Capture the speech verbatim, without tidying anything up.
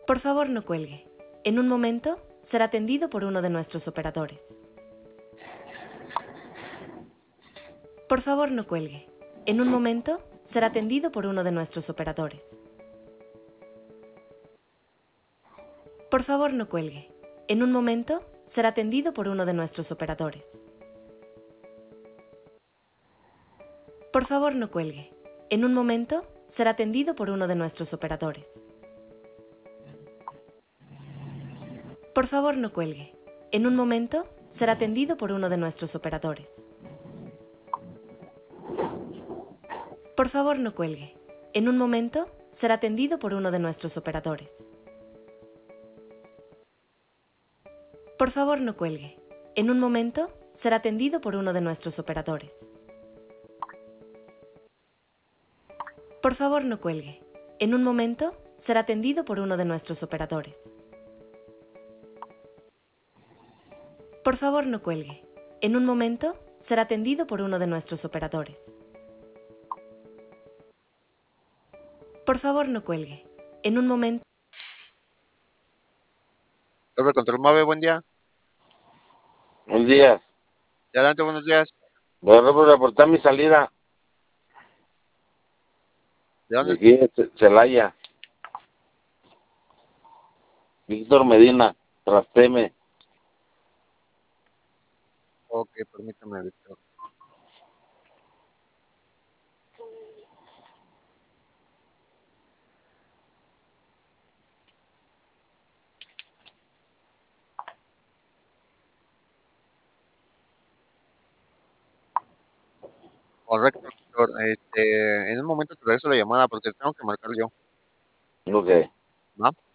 Por favor, no cuelgue. En un momento, será atendido por uno de nuestros operadores. Por favor, no cuelgue. En un momento, será atendido por uno de nuestros operadores. Por favor, no cuelgue. En un momento, será atendido por uno de nuestros operadores. Por favor, no cuelgue. En un momento, será atendido por uno de nuestros operadores. Por favor, no cuelgue. En un momento, será atendido por uno de nuestros operadores. Por favor, no cuelgue. En un momento, será atendido por uno de nuestros operadores. Por favor, no cuelgue. En un momento, será atendido por uno de nuestros operadores. Por favor, no cuelgue. En un momento, será atendido por uno de nuestros operadores. Por favor, no cuelgue. En un momento, será atendido por uno de nuestros operadores. Por favor, no cuelgue. En un momento... Torre Control Mave, buen día. Buenos días. Adelante, buenos días. Voy a reportar mi salida. ¿De dónde? De aquí de Ce- Celaya. Víctor Medina, Trasteme. Ok, permítame, Víctor. Correcto, Víctor. Este, en un momento te regreso la llamada porque tengo que marcar yo. Ok. ¿Va?